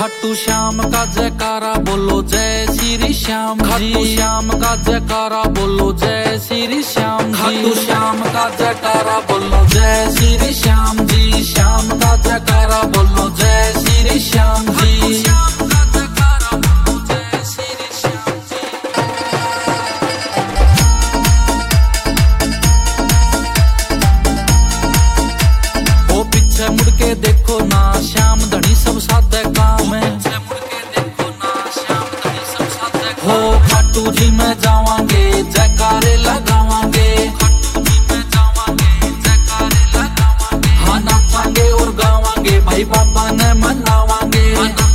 खाटू श्याम का जयकारा बोलो जय श्री श्याम जी। खाटू श्याम का जयकारा बोलो जय श्री श्याम जी। खाटू श्याम का जयकारा बोलो जय श्री श्याम जी। श्याम का जयकारा बोलो जय श्री श्याम जी। मुड़ के देखो ना श्याम धनी सब सादे काम है। हो खाटू जी में जावांगे जयकारे लगावांगे। हाँ नाचांगे और गावांगे भाई बाबा ने मनावांगे।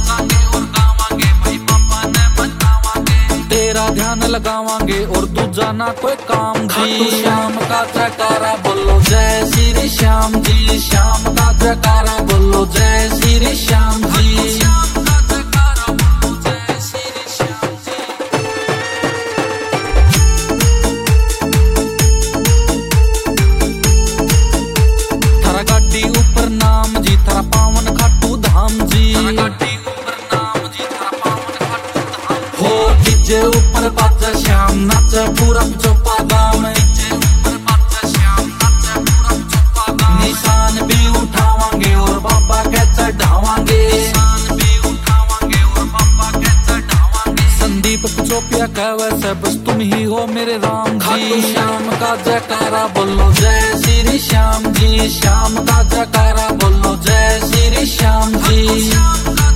तेरा ध्यान लगावांगे और दूजा ना कोई काम जी। श्याम का जयकारा बोलो जय श्री श्याम जी। श्याम का जयकारा बोलो जय श्री श्याम जी। थारा गाड़ी ऊपर नाम जी थारा पावन खाटू धाम जी। हो डीजे ऊपर बाजा श्याम नाचे पूरा चौपा गाँव में। निशान भी उठावांगे और बाबा के चढ़ावांगे। संदीप चौपिया कहवे से बस तुम ही हो मेरे राम जी। खाटू श्याम का जयकारा बोलो जय श्री श्याम जी। श्याम का जयकारा बोलो जय श्री श्याम जी।